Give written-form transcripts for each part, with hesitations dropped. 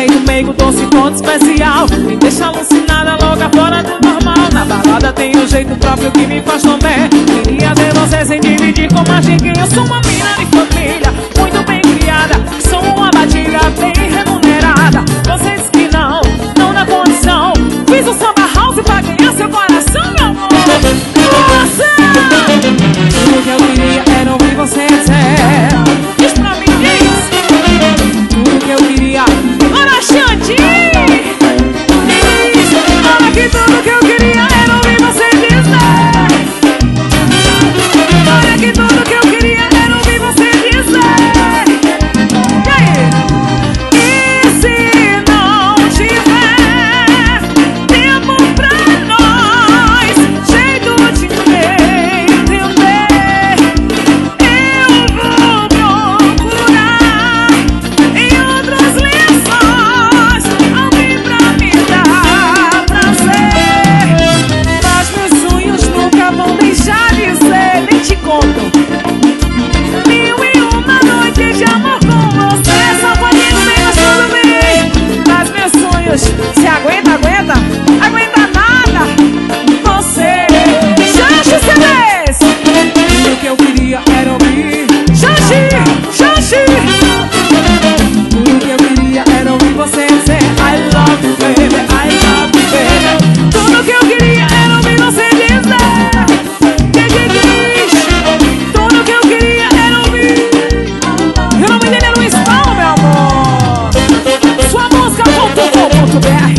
jeito meio doce, todo especial. Me deixa alucinada, louca, fora do normal. Na balada tem um jeito próprio que me faz tão bem. Queria ver você sem dividir com mais ninguém. Eu sou uma mina de família, muito bem criada. Sou uma batida bem remunerada. Você disse que não dá condição. Fiz o samba house pra ganhar seu coração, meu amor. Nossa! Tudo que eu queria era ouvir você dizer. Diz pra mim, diz. Tudo que eu queria. Olha, Xande! Diz. Olha que tudo que eu queria era ouvir você dizer. Olha que tudo que eu queria era ouvir você dizer. E aí? E se não tiver tempo pra nós, jeito de entender, eu vou procurar em outros lençóis alguém pra me dar prazer. Mas meus sonhos nunca vão deixar de ser. Nem te conto 1001 noites de amor com você. Só pode ser, mas tudo bem. Mas meus sonhos, se aguenta nada. Você, Xande CDs. Tudo que eu queria era ouvir Xande. Tudo que eu queria era ouvir você dizer I love you, baby, I love you, baby. Tudo que eu queria era ouvir você dizer. Tudo que eu queria era ouvir. E o nome dele é Luiz Paulo, meu amor. Sua música.com.br.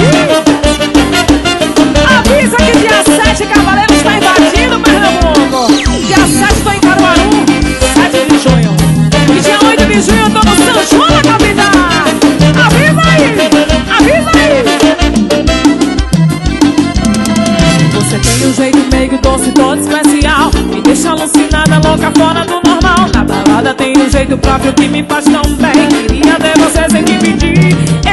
Avisa que dia 7 Cavaleiro está invadindo Pernambuco. Dia 7 tô em Caruaru, 7 de junho. E dia 8 de junho eu tô no São João da capital. Avisa aí. Você tem um jeito meio doce, todo especial. Me deixa alucinada, louca, fora do normal. Na balada tem um jeito próprio que me faz tão bem. Queria ver você sem dividir.